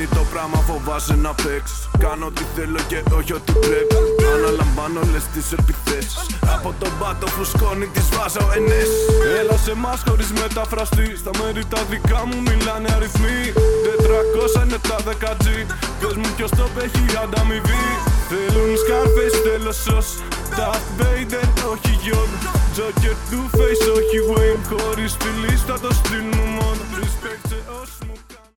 γίνει το πράγμα, φοβάσαι να παίξεις. Κάνω ό,τι θέλω και όχι ό,τι πρέπει. Αναλαμβάνω όλες τις επιθέσεις. Από τον πάτο φουσκώνει τις βάζω ενέσεις. Έλα σε μας χωρίς μεταφραστή. Στα μέρη τα δικά μου μιλάνε αριθμοί. 400 είναι τα 10G. Πες μου ποιος το έχει ανταμοιβή. Θέλουν Scarface, θέλω σως. Darth Vader, όχι Yoda. Joker, Two Face, όχι Wayne. Χωρίς τη λίστα το στυλ μου μόνο.